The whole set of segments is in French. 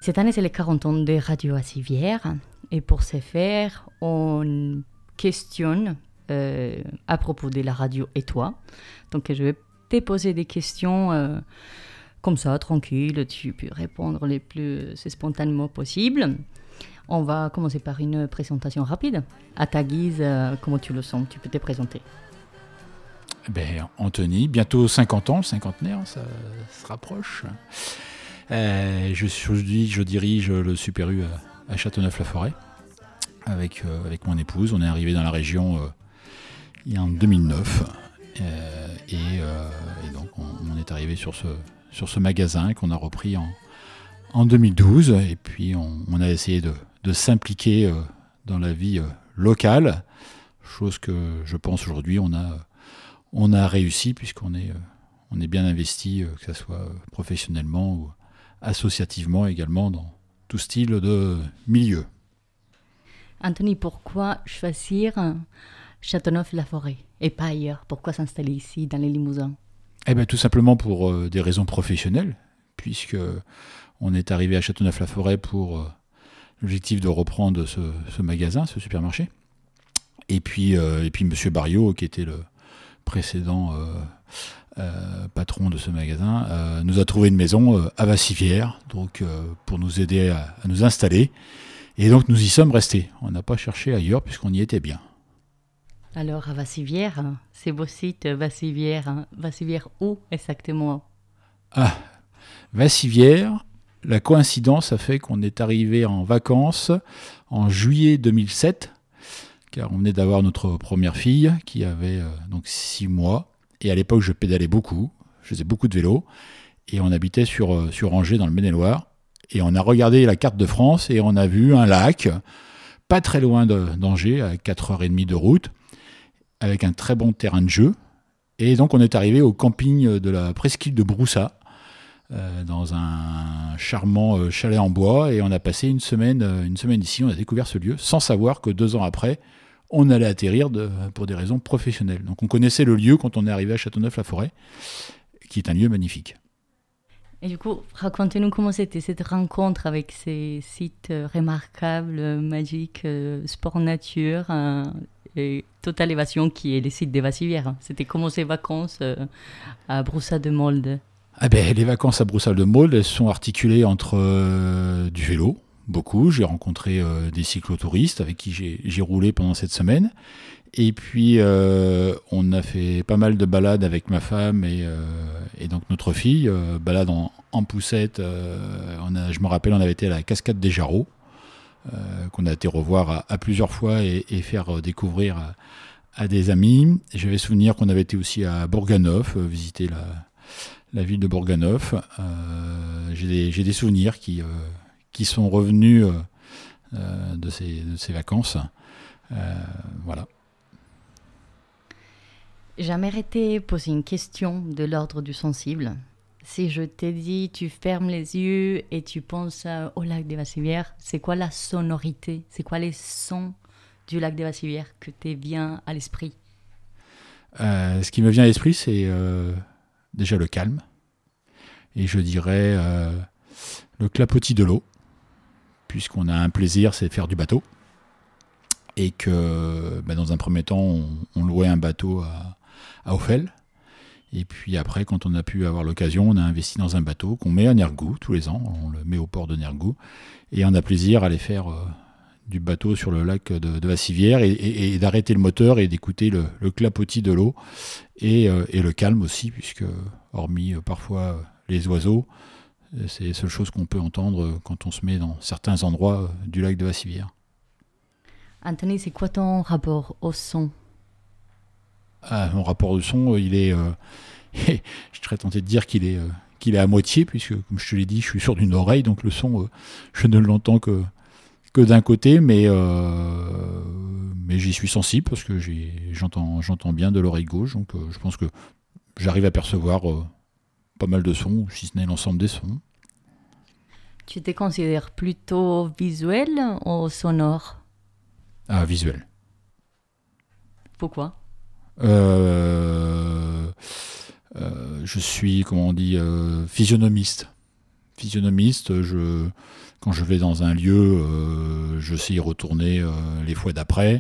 Cette année, c'est les 40 ans de Radio Assivière. Et pour ce faire, on questionne à propos de la radio et toi. Donc, je vais te poser des questions comme ça, tranquille. Tu peux répondre le plus spontanément possible. On va commencer par une présentation rapide. À ta guise, comment tu le sens? Tu peux te présenter. Anthony, bientôt 50 ans, le cinquantenaire, ça se rapproche. Je dirige le Super U à Châteauneuf-la-Forêt avec mon épouse. On est arrivé dans la région en 2009 et donc on est arrivé sur ce magasin qu'on a repris en 2012 et puis on a essayé de s'impliquer dans la vie locale, chose que je pense aujourd'hui on a réussi puisqu'on est bien investi, que ce soit professionnellement ou associativement également dans tout style de milieu. Anthony, pourquoi choisir Châteauneuf-la-Forêt et pas ailleurs? Pourquoi s'installer ici dans les Limousins? Tout simplement pour des raisons professionnelles, puisque on est arrivé à Châteauneuf-la-Forêt pour l'objectif de reprendre ce magasin, ce supermarché. Et puis Monsieur Barriot, qui était le précédent patron de ce magasin, nous a trouvé une maison à Vassivière, donc pour nous aider à nous installer. Et donc nous y sommes restés. On n'a pas cherché ailleurs puisqu'on y était bien. Alors à Vassivière, c'est beau site, Vassivière. Vassivière où exactement? Vassivière, la coïncidence a fait qu'on est arrivé en vacances en juillet 2007, car on venait d'avoir notre première fille qui avait donc 6 mois. Et à l'époque, je pédalais beaucoup, je faisais beaucoup de vélo, et on habitait sur Angers dans le Maine-et-Loire. Et on a regardé la carte de France et on a vu un lac, pas très loin d'Angers, à 4h30 de route, avec un très bon terrain de jeu. Et donc on est arrivé au camping de la presqu'île de Broussat, dans un charmant chalet en bois, et on a passé une semaine ici. On a découvert ce lieu sans savoir que 2 ans après, on allait atterrir pour des raisons professionnelles. Donc on connaissait le lieu quand on est arrivé à Châteauneuf-la-Forêt, qui est un lieu magnifique. Et du coup, racontez-nous comment c'était cette rencontre avec ces sites remarquables, magiques, sport nature, et Total Évasion, qui est le site des Vassivières. C'était comment ces vacances à Broussat-de-Molde? Les vacances à Broussat-de-Molde, elles sont articulées entre du vélo, beaucoup. J'ai rencontré des cyclotouristes avec qui j'ai roulé pendant cette semaine. Et puis, on a fait pas mal de balades avec ma femme et donc notre fille. Balade en poussette. Je me rappelle, on avait été à la cascade des Jarreaux, qu'on a été revoir à plusieurs fois et faire découvrir à des amis. J'avais souvenir qu'on avait été aussi à Bourganeuf, visiter la ville de Bourganeuf. J'ai des souvenirs qui sont revenus de ces vacances. Voilà. J'aimerais te poser une question de l'ordre du sensible. Si je te dis, tu fermes les yeux et tu penses au lac des Vassivières, c'est quoi la sonorité? C'est quoi les sons du lac des Vassivières que te vient à l'esprit? Ce qui me vient à l'esprit, c'est déjà le calme. Et je dirais le clapotis de l'eau, puisqu'on a un plaisir, c'est faire du bateau. Et que dans un premier temps, on louait un bateau à Ophel. Et puis après, quand on a pu avoir l'occasion, on a investi dans un bateau qu'on met à Nergou tous les ans. On le met au port de Nergou. Et on a plaisir à aller faire du bateau sur le lac de Vassivière et d'arrêter le moteur et d'écouter le clapotis de l'eau et le calme aussi, puisque hormis parfois les oiseaux, c'est la seule chose qu'on peut entendre quand on se met dans certains endroits du lac de Vassivière. Anthony, c'est quoi ton rapport au son? Mon rapport au son, il est... je serais tenté de dire qu'il est à moitié, puisque, comme je te l'ai dit, je suis sourd d'une oreille, donc le son, je ne l'entends que d'un côté, mais j'y suis sensible, parce que j'entends bien de l'oreille gauche, donc je pense que j'arrive à percevoir pas mal de sons, si ce n'est l'ensemble des sons. Tu te considères plutôt visuel ou sonore? Visuel. Pourquoi? Je suis, comment on dit, physionomiste. physionomiste. Quand je vais dans un lieu, je sais y retourner les fois d'après.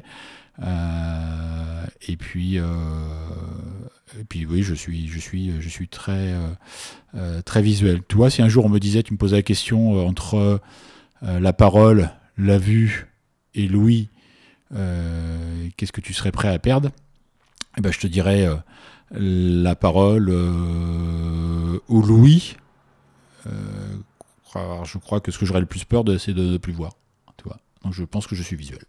Et puis oui, je suis très visuel. Toi, si un jour on me disait, tu me posais la question entre la parole, la vue et l'ouïe, qu'est-ce que tu serais prêt à perdre? Eh ben, je te dirais la parole ou l'ouïe. Alors, je crois que ce que j'aurais le plus peur, c'est de ne plus voir. Tu vois. Donc je pense que je suis visuel.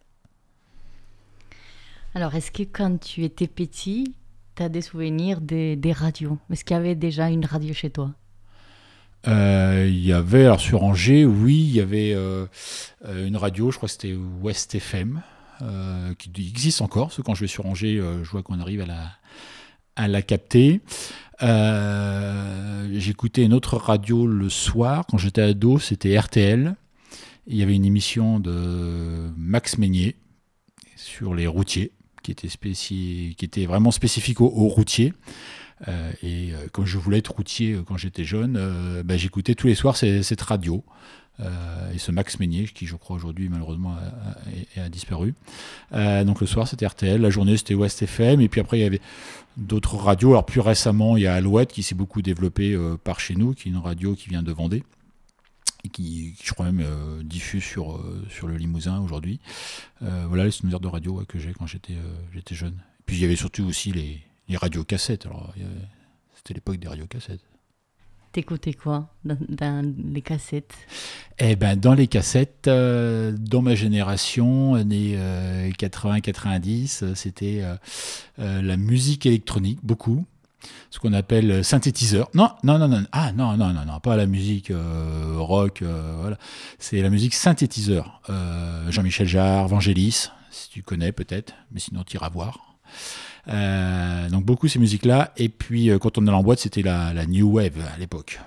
Alors, est-ce que quand tu étais petit, tu as des souvenirs des radios? Est-ce qu'il y avait déjà une radio chez toi? Il y avait, alors sur Angers, oui, il y avait une radio, je crois que c'était West FM, qui existe encore, parce que quand je vais sur Angers, je vois qu'on arrive à la capter. J'écoutais une autre radio le soir, quand j'étais ado, c'était RTL. Il y avait une émission de Max Meignier sur les routiers, qui était vraiment spécifique aux routiers. Comme je voulais être routier quand j'étais jeune, j'écoutais tous les soirs cette radio. Et ce Max Meignier, qui je crois aujourd'hui malheureusement a disparu. Donc le soir c'était RTL, la journée c'était West FM, et puis après il y avait d'autres radios. Alors plus récemment il y a Alouette qui s'est beaucoup développée par chez nous, qui est une radio qui vient de Vendée, et qui je crois même diffuse sur le Limousin aujourd'hui. Voilà les souvenirs de radio que j'ai quand j'étais jeune. Et puis il y avait surtout aussi les radiocassettes. Alors c'était l'époque des radiocassettes. T'écoutais quoi dans les cassettes? Eh ben, dans les cassettes, dans ma génération, années 80-90, c'était la musique électronique, beaucoup. Ce qu'on appelle synthétiseur. Non, pas la musique rock, voilà. C'est la musique synthétiseur. Jean-Michel Jarre, Vangelis, si tu connais peut-être, mais sinon tu iras voir. Donc beaucoup ces musiques-là. Et puis quand on allait en boîte, c'était la New Wave à l'époque.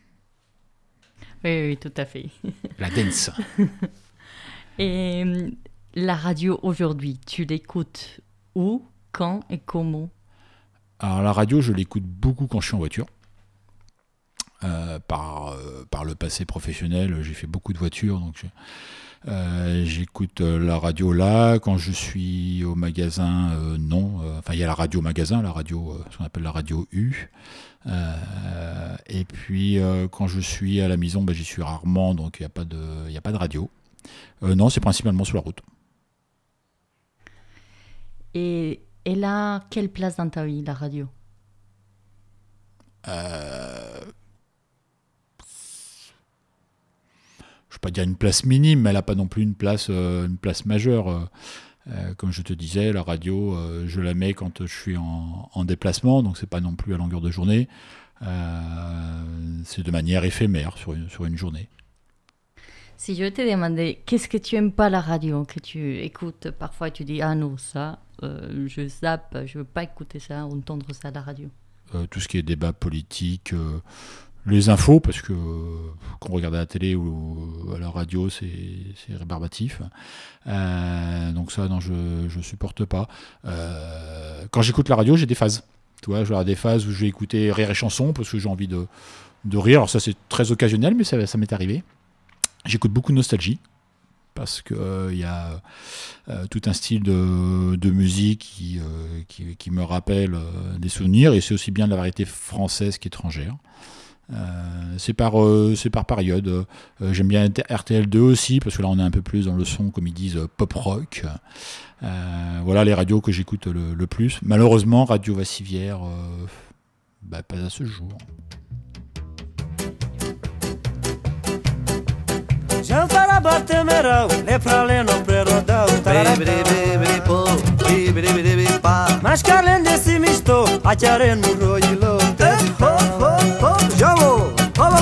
Oui, tout à fait. La dance. Et la radio aujourd'hui, tu l'écoutes où, quand et comment? Alors la radio, je l'écoute beaucoup quand je suis en voiture. Par le passé professionnel, j'ai fait beaucoup de voitures, donc j'écoute la radio là. Quand je suis au magasin, non. Enfin, il y a la radio magasin, la radio, ce qu'on appelle la radio U. Et puis quand je suis à la maison, j'y suis rarement, donc il n'y a pas de radio. Non, c'est principalement sur la route. Et elle a quelle place dans ta vie, la radio? Je ne vais pas dire une place minime, mais elle n'a pas non plus une place majeure. Comme je te disais, la radio, je la mets quand je suis en déplacement, donc c'est pas non plus à longueur de journée. C'est de manière éphémère sur une journée. Si je te demandais, qu'est-ce que tu aimes pas à la radio, que tu écoutes parfois et tu dis, ah non, ça, je zappe, je veux pas écouter ça, entendre ça à la radio. Tout ce qui est débat politique, les infos, parce que quand on regarde à la télé ou à la radio, c'est rébarbatif. Donc ça, non, je supporte pas. Quand j'écoute la radio, j'ai des phases. Tu vois, je vais avoir des phases où je vais écouter Rire et Chanson, parce que j'ai envie de rire. Alors ça, c'est très occasionnel, mais ça m'est arrivé. J'écoute beaucoup de nostalgie, parce qu'il y a tout un style de musique qui me rappelle des souvenirs, et c'est aussi bien de la variété française qu'étrangère. C'est par période. J'aime bien RTL2 aussi, parce que là on est un peu plus dans le son, comme ils disent, pop rock. Voilà les radios que j'écoute le plus. Malheureusement, Radio Vassivière, pas à ce jour. Jantar bate mereu, le prale non prerodau. Mas calen desse misto, a chiare no roilo. Jogo,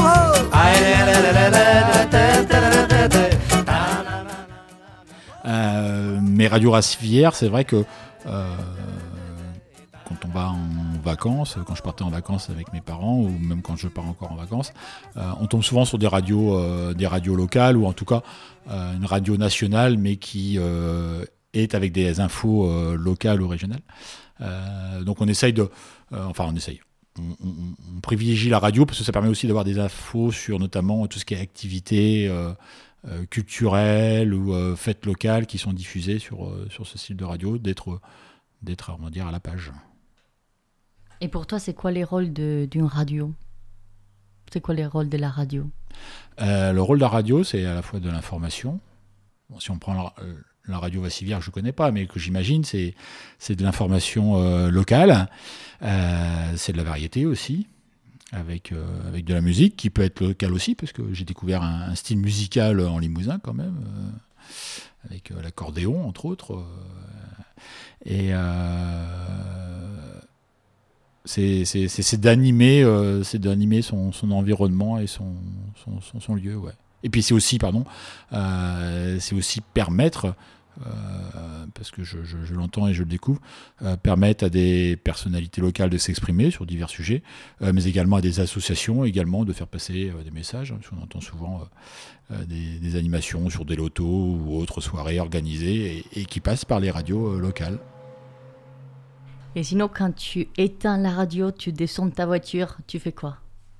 Mais Radio Vassivière, c'est vrai que quand on va en vacances, quand je partais en vacances avec mes parents, ou même quand je pars encore en vacances, on tombe souvent sur des radios locales, ou en tout cas une radio nationale, mais qui est avec des infos locales ou régionales. Donc on essaye on privilégie la radio parce que ça permet aussi d'avoir des infos sur notamment tout ce qui est activités culturelles ou fêtes locales qui sont diffusées sur ce style de radio, d'être on va dire, à la page. Et pour toi, c'est quoi les rôles d'une radio ? C'est quoi les rôles de la radio ? Le rôle de la radio, c'est à la fois de l'information. Bon, si on prend la radio Vassivière, je ne connais pas, mais que j'imagine, c'est de l'information locale. C'est de la variété aussi, avec de la musique, qui peut être locale aussi, parce que j'ai découvert un style musical en Limousin quand même, avec l'accordéon, entre autres. Et c'est d'animer son environnement et son lieu, ouais. Et puis c'est aussi permettre, parce que je l'entends et je le découvre, permettre à des personnalités locales de s'exprimer sur divers sujets, mais également à des associations également de faire passer des messages, parce qu'on entend souvent des animations sur des lotos ou autres soirées organisées et qui passent par les radios locales. Et sinon, quand tu éteins la radio, tu descends de ta voiture, tu fais quoi ?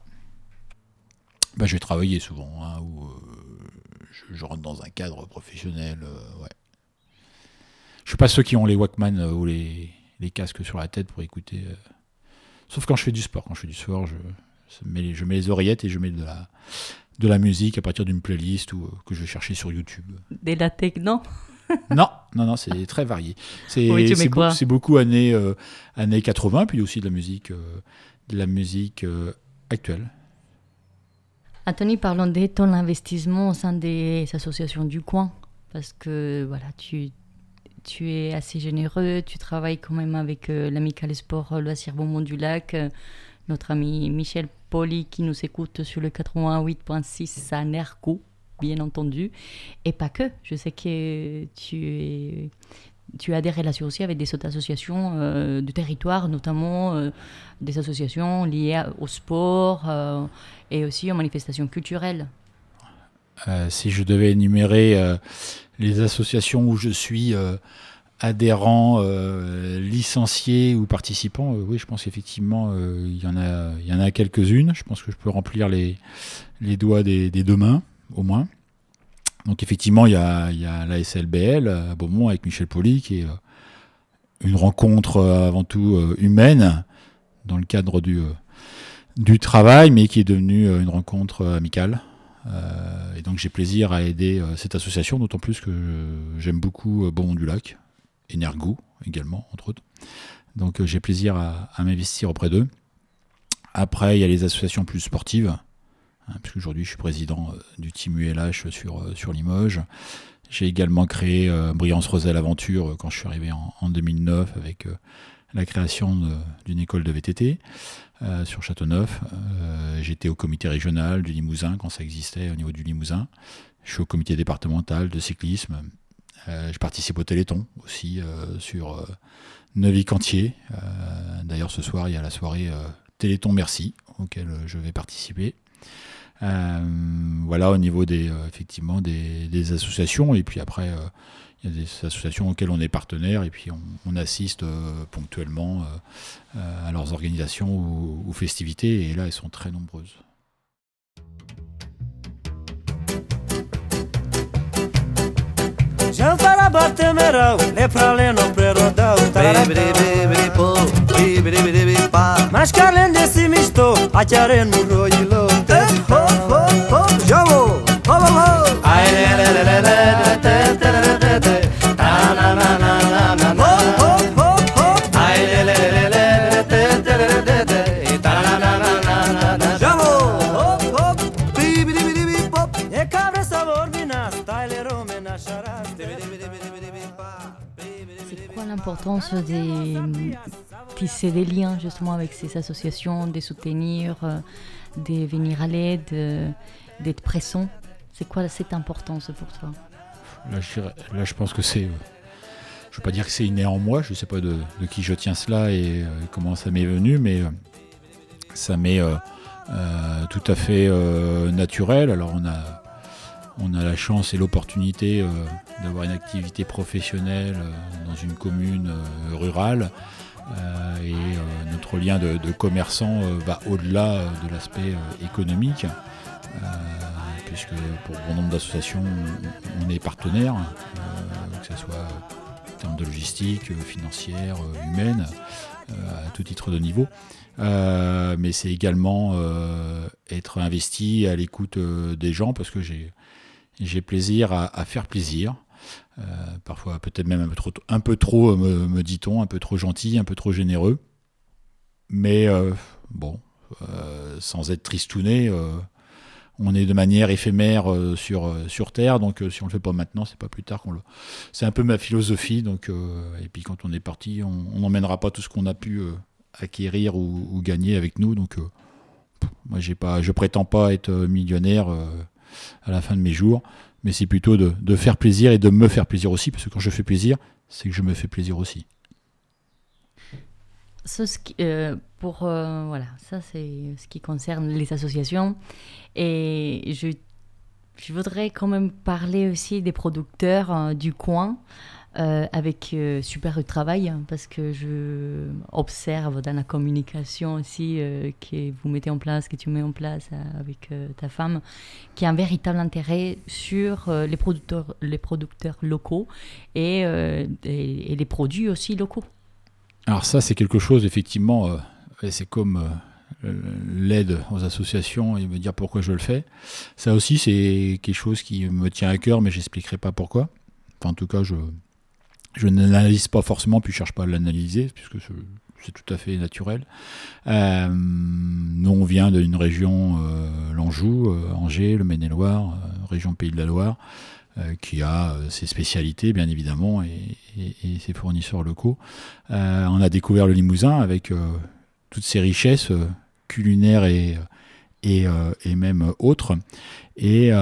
Je vais travailler souvent, ou je rentre dans un cadre professionnel. Ouais. Je ne suis pas ceux qui ont les Walkman ou les casques sur la tête pour écouter. Sauf quand je fais du sport. Quand je fais du sport, je mets les oreillettes et je mets de la musique à partir d'une playlist que je vais chercher sur YouTube. De la techno ? Non, c'est très varié. C'est beaucoup années 80, puis aussi de la musique actuelle. Anthony, parlons de ton investissement au sein des associations du coin, parce que voilà, tu es assez généreux, tu travailles quand même avec l'Amicale Sport Loisirs Beaumont du Lac, notre ami Michel Poli qui nous écoute sur le 88.6 à Nercou, bien entendu, et pas que. Je sais que tu as des relations aussi avec des autres associations du territoire, notamment des associations liées au sport et aussi aux manifestations culturelles. Si je devais énumérer les associations où je suis adhérent, licencié ou participant, oui, je pense qu'effectivement, il y en a quelques-unes. Je pense que je peux remplir les doigts des deux mains, au moins. Donc effectivement, il y a la SLBL à Beaumont avec Michel Poli, qui est une rencontre avant tout humaine dans le cadre du travail, mais qui est devenue une rencontre amicale. Et donc j'ai plaisir à aider cette association, d'autant plus que j'aime beaucoup Beaumont du Lac, et Nergou également, entre autres. Donc j'ai plaisir à m'investir auprès d'eux. Après, il y a les associations plus sportives, parce qu'aujourd'hui je suis président du team ULH sur Limoges. J'ai également créé Briance Roselle Aventure quand je suis arrivé en 2009 avec la création d'une école de VTT sur Châteauneuf. J'étais au comité régional du Limousin quand ça existait au niveau du Limousin. Je suis au comité départemental de cyclisme. Je participe au Téléthon aussi sur Neuvy-Cantier. D'ailleurs ce soir il y a la soirée Téléthon Merci auquel je vais participer. Voilà au niveau effectivement des associations, et puis après il y a des associations auxquelles on est partenaire et puis on assiste ponctuellement à leurs organisations ou festivités, et là elles sont très nombreuses. Janfara bate merau, le prale no prerodau, mas calen desse misto, acharé no roilo. Ho ho ho, jogo, ho ho ho. Ai le le le le le, ta na na na na na. Ho ho ho, ai le le le le, ta na na na na. Jogo, ho ho, bi bi bi bi pop. E cabra sabor vinas, taile romena charas. C'est quoi l'importance de tisser des liens justement avec ces associations, de soutenir, de venir à l'aide, d'être présent? C'est quoi cette importance pour toi? Là, je pense que c'est... je ne veux pas dire que c'est inné en moi, je ne sais pas de qui je tiens cela et comment ça m'est venu, mais ça m'est tout à fait naturel. Alors on a la chance et l'opportunité d'avoir une activité professionnelle dans une commune rurale Et notre lien de commerçant va au-delà de l'aspect économique, puisque pour bon nombre d'associations, on est partenaire, que ce soit en termes de logistique, financière, humaine, à tout titre de niveau. Mais c'est également être investi à l'écoute des gens, parce que j'ai plaisir à faire plaisir. Parfois peut-être même un peu trop me dit-on, un peu trop gentil, un peu trop généreux. Mais sans être tristouné, on est de manière éphémère sur Terre, donc si on le fait pas maintenant, c'est pas plus tard qu'on le... C'est un peu ma philosophie, donc, et puis quand on est parti, on n'emmènera pas tout ce qu'on a pu acquérir ou gagner avec nous, donc moi je prétends pas être millionnaire à la fin de mes jours, mais c'est plutôt de faire plaisir et de me faire plaisir aussi, parce que quand je fais plaisir, c'est que je me fais plaisir aussi. Ça, ça c'est ce qui concerne les associations. Et je voudrais quand même parler aussi des producteurs du coin avec Super Travail, parce que je observe dans la communication aussi que vous mettez en place, que tu mets en place avec ta femme, qu'il y a un véritable intérêt sur les producteurs locaux et les produits aussi locaux. Alors ça, c'est quelque chose, effectivement, c'est comme l'aide aux associations et me dire pourquoi je le fais. Ça aussi, c'est quelque chose qui me tient à cœur, mais je n'expliquerai pas pourquoi. Enfin, en tout cas, je n'analyse pas forcément, puis je ne cherche pas à l'analyser, puisque c'est tout à fait naturel. Nous, on vient d'une région, l'Anjou, Angers, le Maine-et-Loire, région Pays de la Loire, qui a ses spécialités, bien évidemment, et ses fournisseurs locaux. On a découvert le Limousin avec toutes ses richesses culinaires et même autres. Et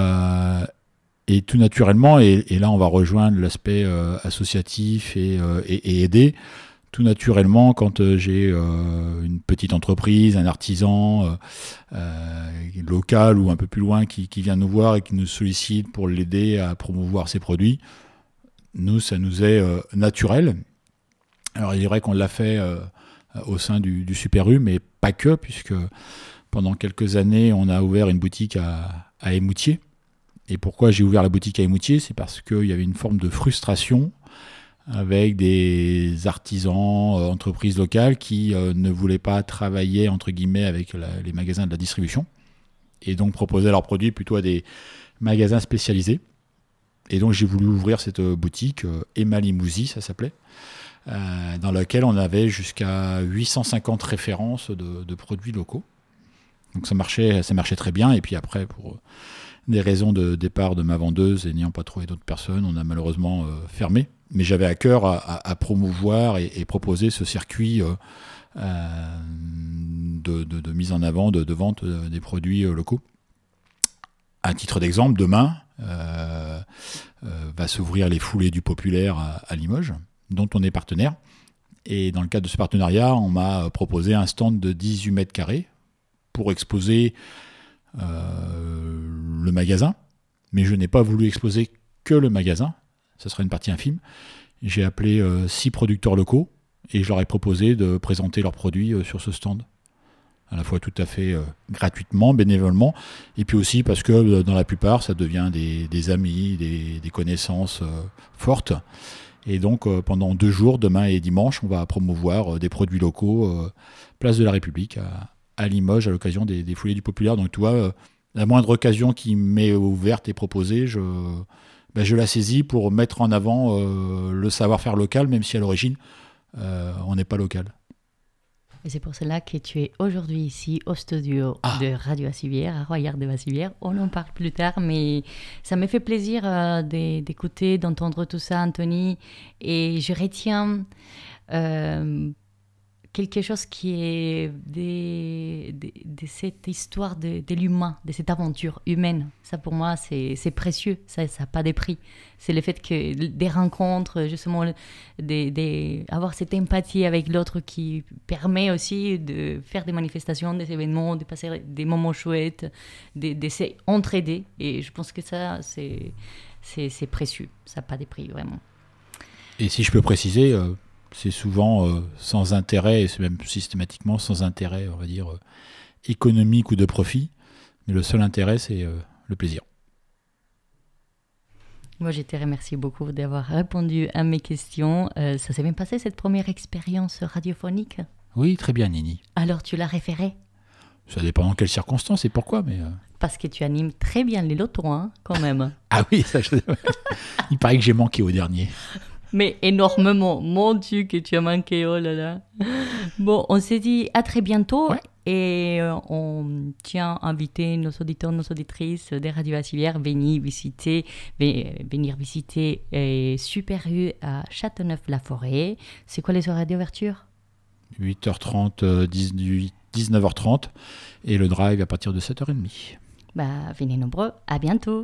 tout naturellement, et là on va rejoindre l'aspect associatif et aider. Tout naturellement, quand j'ai une petite entreprise, un artisan local ou un peu plus loin qui vient nous voir et qui nous sollicite pour l'aider à promouvoir ses produits, nous, ça nous est naturel. Alors il est vrai qu'on l'a fait au sein du Super U, mais pas que, puisque pendant quelques années, on a ouvert une boutique à Émoutier. Et pourquoi j'ai ouvert la boutique à Émoutier ? C'est parce qu'il y avait une forme de frustration avec des artisans, entreprises locales qui ne voulaient pas travailler, entre guillemets, avec les magasins de la distribution, et donc proposaient leurs produits plutôt à des magasins spécialisés. Et donc j'ai voulu ouvrir cette boutique, Emma Limousin, ça s'appelait, dans laquelle on avait jusqu'à 850 références de produits locaux. Donc ça marchait très bien, et puis après, pour des raisons de départ de ma vendeuse et n'ayant pas trouvé d'autres personnes, on a malheureusement fermé. Mais j'avais à cœur à promouvoir et proposer ce circuit de mise en avant, de vente des produits locaux. À titre d'exemple, demain va s'ouvrir les Foulées du Populaire à Limoges, dont on est partenaire. Et dans le cadre de ce partenariat, on m'a proposé un stand de 18 mètres carrés pour exposer le magasin. Mais je n'ai pas voulu exposer que le magasin. Ça sera une partie infime. J'ai appelé 6 producteurs locaux et je leur ai proposé de présenter leurs produits sur ce stand. À la fois tout à fait gratuitement, bénévolement, et puis aussi parce que dans la plupart, ça devient des amis, des connaissances fortes. Et donc pendant 2 jours, demain et dimanche, on va promouvoir des produits locaux place de la République à Limoges à l'occasion des Foulées du Populaire. Donc tu vois, la moindre occasion qui m'est ouverte et proposée, je la saisis pour mettre en avant le savoir-faire local, même si à l'origine, on n'est pas local. Et c'est pour cela que tu es aujourd'hui ici au studio de Radio Bassivière, à Royard de Bassivière. On en parle plus tard, mais ça me fait plaisir d'écouter, d'entendre tout ça, Anthony. Et je retiens quelque chose qui est de cette histoire de l'humain, de cette aventure humaine. Ça, pour moi, c'est précieux. Ça n'a pas de prix. C'est le fait que des rencontres, justement, avoir cette empathie avec l'autre qui permet aussi de faire des manifestations, des événements, de passer des moments chouettes, de s'entraider. Et je pense que ça, c'est précieux. Ça n'a pas de prix, vraiment. Et si je peux préciser... c'est souvent sans intérêt, et c'est même systématiquement sans intérêt, on va dire, économique ou de profit. Mais le seul intérêt, c'est le plaisir. Moi, je te remercie beaucoup d'avoir répondu à mes questions. Ça s'est bien passé, cette première expérience radiophonique? Oui, très bien, Nini. Alors, tu l'as référé? Ça dépend dans quelles circonstances et pourquoi, mais... Parce que tu animes très bien les lotos, hein, quand même. Ah oui, ça, il paraît que j'ai manqué au dernier. Mais énormément. Mon Dieu, que tu as manqué, oh là là. Bon, on s'est dit à très bientôt. Ouais. Et on tient à inviter nos auditeurs, nos auditrices des radios Acivière venir visiter Super U à Châteauneuf-la-Forêt. C'est quoi les horaires d'ouverture? 8h30, 19h30 et le drive à partir de 7h30. Bah, venez nombreux. À bientôt.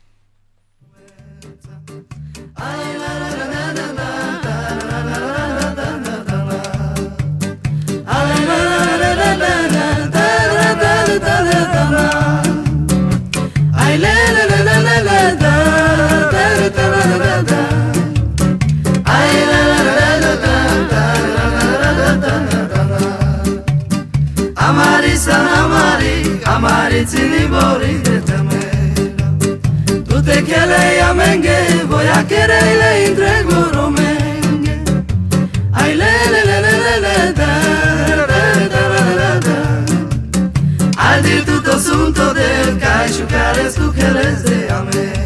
Amari tini bori de temera. Tu te quieres ya mengue, voy a querer le entrego romengue. Ay le da al dir tutto asunto del cacho cares tu quieres de amé.